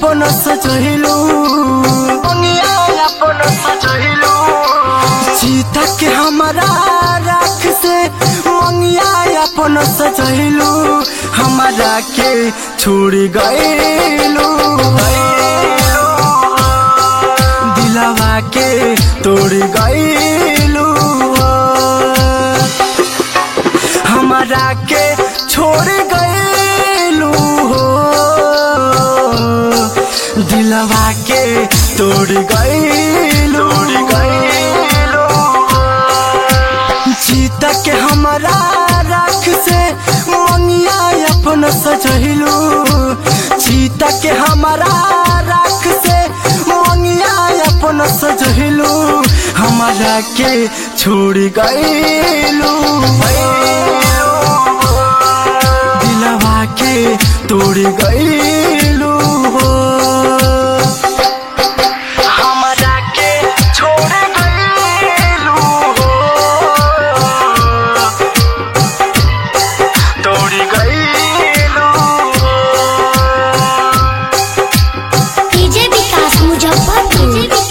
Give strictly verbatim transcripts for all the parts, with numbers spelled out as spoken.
अपन सजहिलू मंगिया अपन सजहिलू सीता के हमारा राख से मंगिया अपन सजहिलू हमारा के छोड़ गइलू दिलवा के तोड़ गइलू हमारा के छोड़ गइलू दिलवा के तोड़ गइलू सीता के हमारा राख से मंगिया अपन सजहिलू सीता के हमारा राख से मंगिया अपन सजहिलू हमारा के छोड़ गइलू दिलवा के तोड़ गइलू हमारा के छोड़ गइलू तोड़ गइलू डीजे विकास मुजफ्फरपुर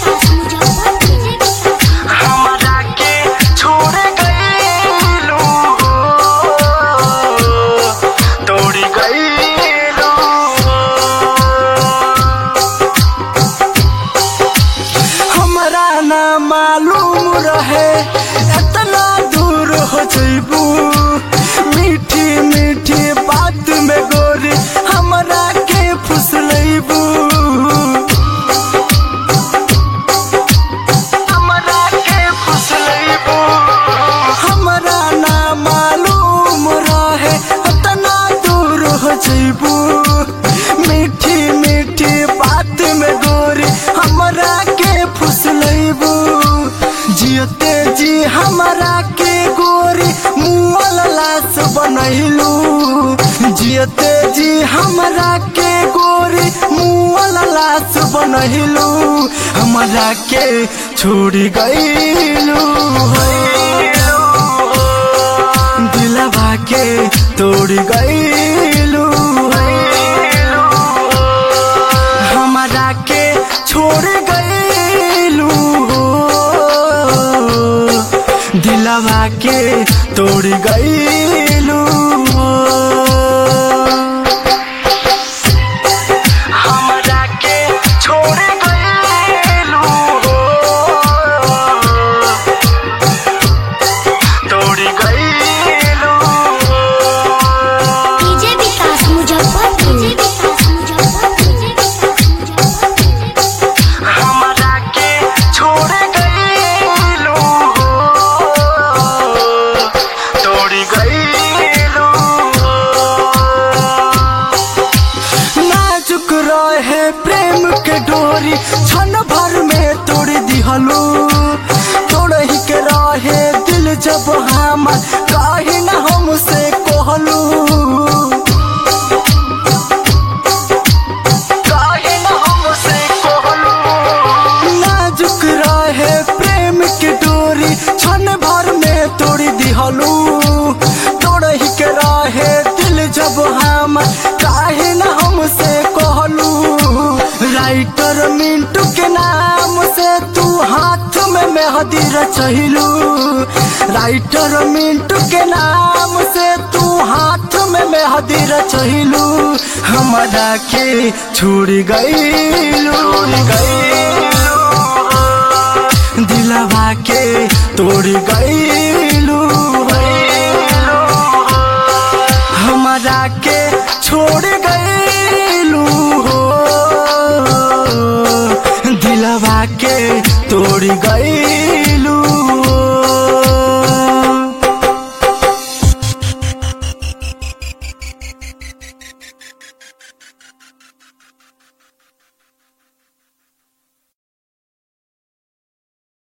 हमारा के छोड़ गइलू तोड़ गइलू हमरा ना मालूम रहे इतना दूर हो जइबू मीठी मीठी बात में गोरी हमरा के फुसलैबू हमरा के फुसलैबू हमरा ना मालूम रहे इतना दूर हो जइबू मीठी मीठी बात में गोरी हमरा के फुसलैबू जियते जी हमरा के गोरी मुअल लाश बनैलू जियते जी हमरा के गोरी मुअल लाश बनैलू हमरा के छोड़ गइलू दिलवा के तोड़ गइलू हमरा के छोड़ गइलू दिलवा के तोड़ गइलू हमरा के छोड़ गइलू तोड़ गइलू डीजे विकास मुजफ्फरपुर हमरा के छोड़ गइलू तोड़ गइलू नाजुक रहे प्रेम के डोरी क्षण भर में तोड़ दिहलू तोड़ही के रहे दिल जब हमर काहे न हमसे कहलू काहे न हमसे कहलू नाजुक रहे प्रेम के डोरी क्षण भर में तोड़ दिहलू तोड़ही के रहे दिल जब हमर काहे न हमसे कहलू राइटर मिंटू के नाम से तू हाथ में मेहंदी रचहिलू राइटर मिंटू के नाम से तू हाथ में मेहंदी रचहिलू हमारा के छोड़ गइलू दिलवा के तोड़ गइलू हमारा के छोड़ गइलू दिलवा के तोड़ गइलू।